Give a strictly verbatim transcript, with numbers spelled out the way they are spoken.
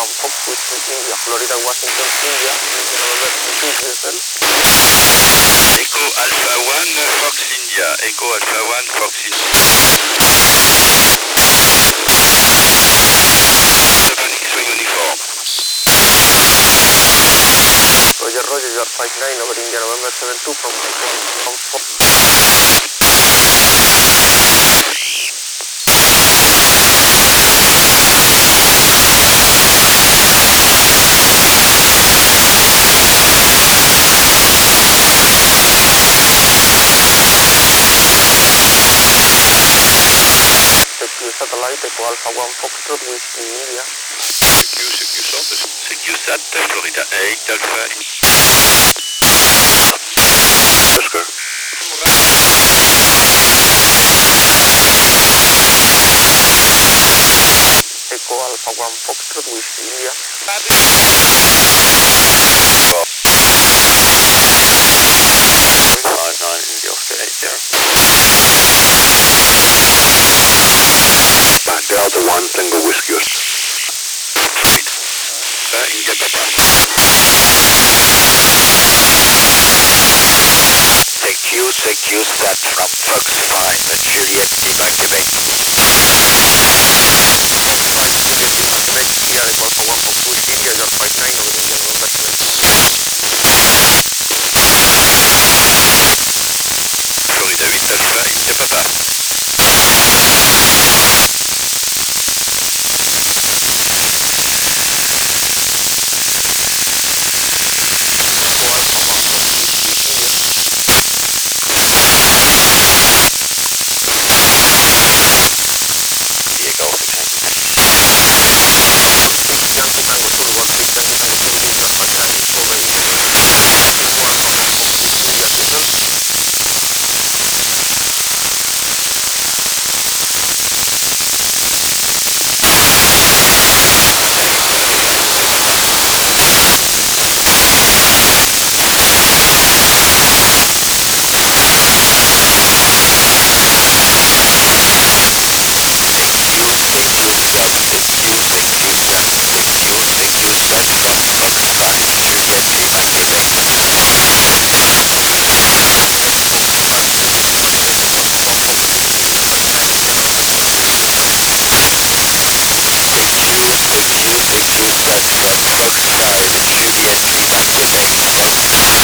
One Fox, Whiskey India, Florida, Washington, India, November two vessel. Echo Alpha one Fox India, Echo Alpha one Fox India. seven X-ray uniform. Roger, Roger, you are five nine over India, November seven two from Echo from Fox. Secure satellite, Echo Alpha one Foxtrot, Whiskey India. Secure, secure sat, secure sat, Florida eight Alpha India. Oscar. Echo Alpha one Foxtrot, Whiskey India. five nine India Oscar eight zero. Back Delta one single Whiskey Oscar. Alpha India Papa. Secure, secure sat from Fox five and Juliet team activate. five Juliet team activate here, Echo Alpha one Fox, Whiskey India, you are five nine over India, November seven two. Florida eight Alpha India Papa. Echo Alpha one Fox, Whiskey India. India Golf attack. one six Yankee Tango Sol, one six Yankee Tango Sol, you are five nine over India, November Echo Alpha one Fox, Whiskey India, signal. Secure, secure sat, secure, secure sat, secure, secure sat from Fox five, Juliet team activate. Secure, secure, secure sat from Fox five, Juliet team activate. Fox